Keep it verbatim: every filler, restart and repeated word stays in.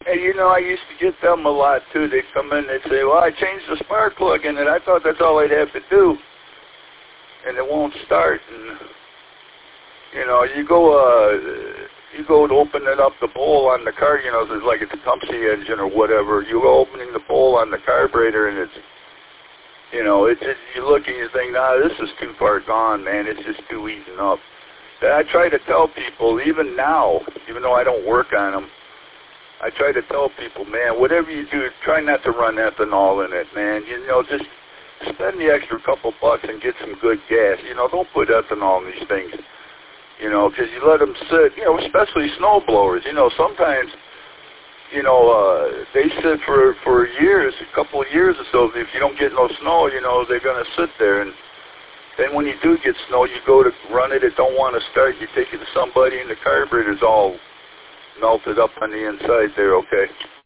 Hey, you know, I used to get them a lot, too. They'd come in, they'd say, well, I changed the spark plug in it. I thought that's all I'd have to do. And it won't start. And, you know, you go, uh, you go to opening up the bowl on the car, you know, it's like it's a Tecumseh engine or whatever. You go opening the bowl on the carburetor, and it's, you know, it's just, you look and you think, nah, this is too far gone, man. It's just too eaten up. But I try to tell people, even now, even though I don't work on them, I try to tell people, man, whatever you do, try not to run ethanol in it, man. You know, just spend the extra couple bucks and get some good gas. You know, don't put ethanol in these things, you know, because you let them sit, you know, especially snow blowers. You know, sometimes, you know, uh, they sit for, for years, a couple of years or so. If you don't get no snow, you know, they're going to sit there. And then when you do get snow, you go to run it, it don't want to start. You take it to somebody, and the carburetor's all melted up on the inside there, okay?